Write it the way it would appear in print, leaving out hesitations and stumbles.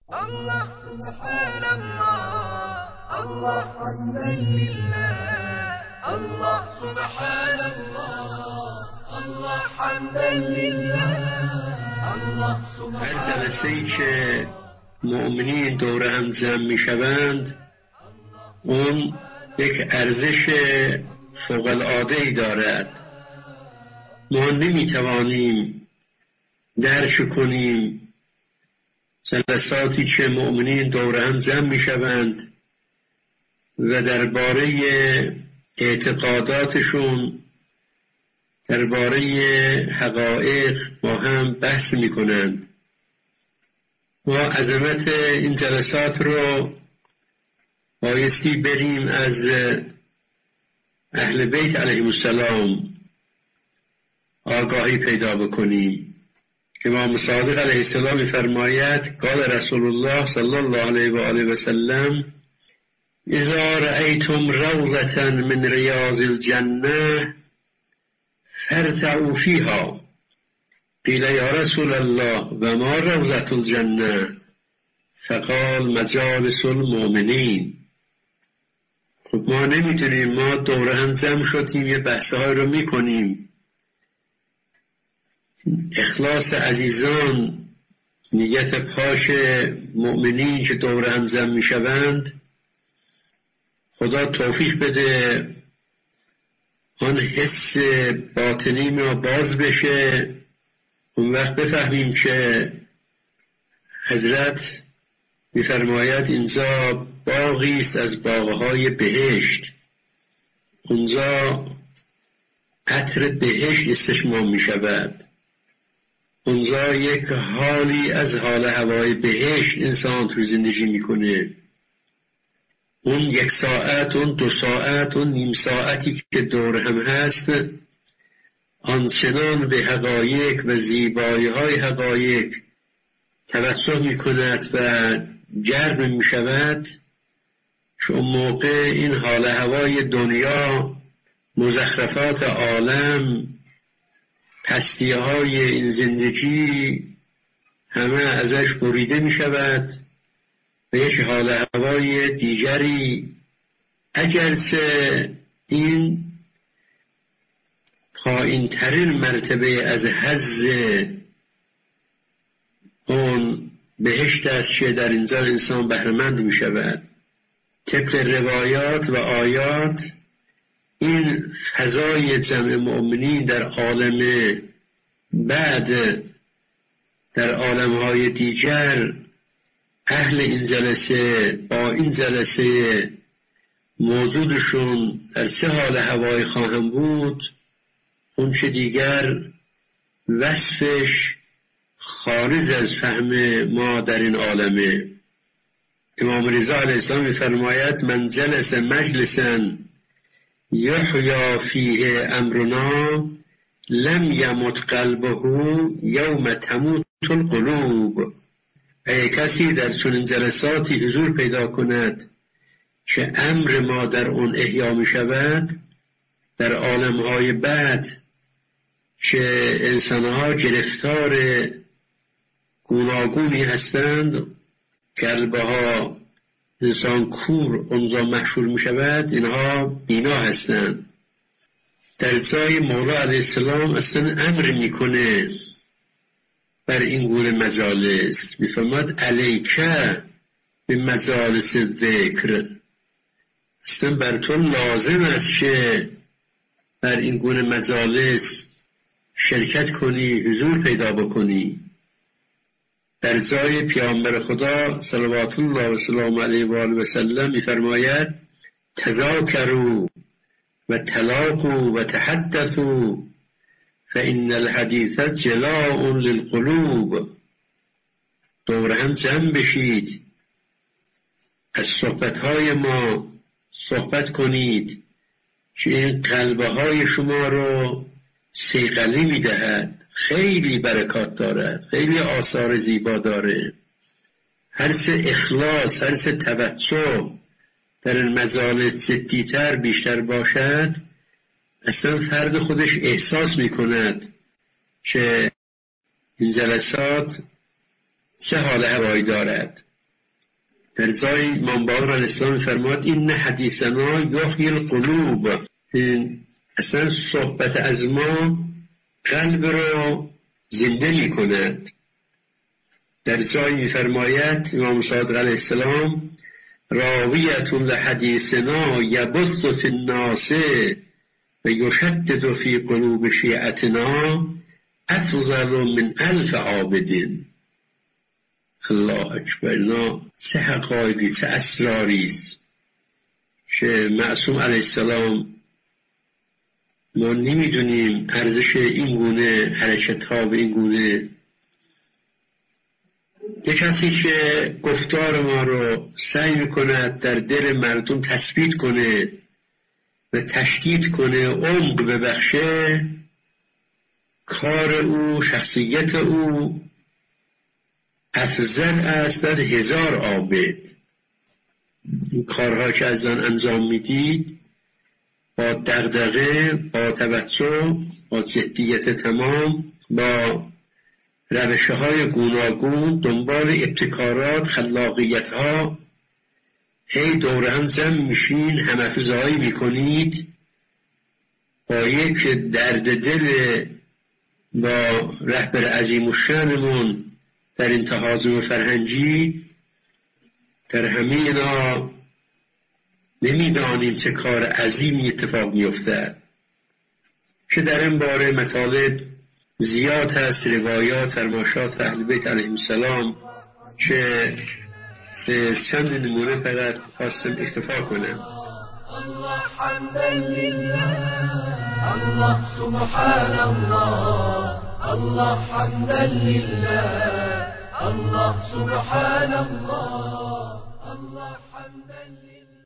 الله سبحان الله، الله حمدا لله. الله سبحان الله، الله حمدا لله. الله سبحان الله. هر جلسه‌ای که مؤمنین دور هم جمع می‌شوند اون یک ارزش فوق‌العاده‌ای دارد. ما نمی‌توانیم درک کنیم جلساتی که مؤمنین دور هم جمع می‌شوند و درباره اعتقاداتشون، درباره حقایق با هم بحث می‌کنند. ما عظمت این جلسات رو بایستی بریم از اهل بیت علیهم السلام آگاهی پیدا بکنیم. امام صادق علیه السلام می‌فرماید قال رسول الله صلی الله علیه و آله و سلم اذا رأیتم روضة من ریاض الجنة فارتعوا فیها. قیل یا رسول الله و ما روضة الجنة؟ فقال مجالس المؤمنین. خب ما نمیتونیم، ما دوره هم جمع شدیم یه بحث‌های رو میکنیم. اخلاص عزیزان، نیت پاش مؤمنین که دوره هم جمع میشوند، خدا توفیق بده آن حس باطنی ما باز بشه. اون وقت بفهمیم که حضرت می‌فرماید اینجا باغی است از باغ‌های بهشت، اونجا عطر بهشت استشمام می‌شود، اونجا یک حالی از حال هوای بهشت انسان تو زندگی می‌کنه. اون 1 ساعت، اون 2 ساعت، اون نیم ساعتی که دور هم هست آنچنان به حقایق و زیبایی‌های حقایق توسل می‌کند و جلب می‌شود که اون موقع این حال هوای دنیا، مزخرفات عالم، پستی‌های این زندگی همه ازش بریده می‌شود و یک حال هوای دیگری، اگرچه این پایین‌ترین مرتبه از حظ اون بهشت است که در اینجا انسان بهره‌مند می‌شود. طبق روایات و آیات این فضای جمع مؤمنین در عالم بعد، در عالم‌های دیگر، اهل این جلسه با این جلسه موجودشون در چه حال هوایی خواهم بود، اون چه دیگر وصفش خارج از فهم ما در این عالمه. امام رضا علیه السلام می‌فرماید من جلس مجلسا یحیی فیه امرنا لم یمت قلبه یوم تموت القلوب. اگر کسی در چنین جلساتی حضور پیدا کند که امر ما در اون احیا می شود، در عالمهای بعد که انسانها گرفتار گوناگونی هستند، قلبها انسان کور اونجا محشور می شود، اینها بینا هستند. در جای مولا علیه السلام اصلا امر میکنه بر این گونه مجالس، میفرماد علیکه به مجالس ذکر، اصلا بر تو لازم است که بر این گونه مجالس شرکت کنی، حضور پیدا بکنی. در جای پیامبر خدا صلوات الله و سلام علیه و آله و سلم میفرماید تذاکروا و تلاقوا و تحدثوا فإن الحدیث جلاء للقلوب. دور هم جمع بشید، از صحبتهای ما صحبت کنید که این قلبهای شما رو صیقلی میدهد، خیلی برکات دارد، خیلی آثار زیبا داره. هر چه اخلاص، هر چه توجه در این مجالس جدی‌تر بیشتر باشد، اصلا فرد خودش احساس میکند که این جلسات چه حال هوایی دارد. در جای امام باقر علیه السلام فرمود این حدیثنا یحیی القلوب، این اصلا صحبت از ما قلب را زنده می کند. در جای می فرماید امام صادق علیه السلام راویتون لحدیثنا یبث فی الناس و یشدد فی قلوب شیعتنا افضل من 1000 عابد. الله اکبر. اینا چه حقایقی، چه اسراری است که معصوم علیه السلام ما نمیدونیم ارزش این گونه حرکت ها به این گونه. یک کسی که گفتار ما رو سعی میکند در دل مردم تثبیت کنه و تشدید کنه، عمق ببخشه، کار او، شخصیت او افضل است از 1000 عابد. این کارها که از آن انجام میدید با دغدغه، با توجه، با جدیت تمام، با روشهای گوناگون، دنبال ابتکارات، خلاقیتها، هی دور هم جمع میشین، هم افزایی میکنید، با یک درد دل با رهبر عظیم الشأنمون در این تهاجم فرهنگی. در همه اینا نمیدانیم چه کار عظیمی اتفاق میافتد که در این باره مطالب زیاد هست، روایات، فرمایشات اهل بیت علیهم السلام، که چند نمونه فقط خواستم اکتفا کنم. الله حمدا لله، الله سبحان الله، الله حمدا لله، الله سبحان الله، الله حمدا لله.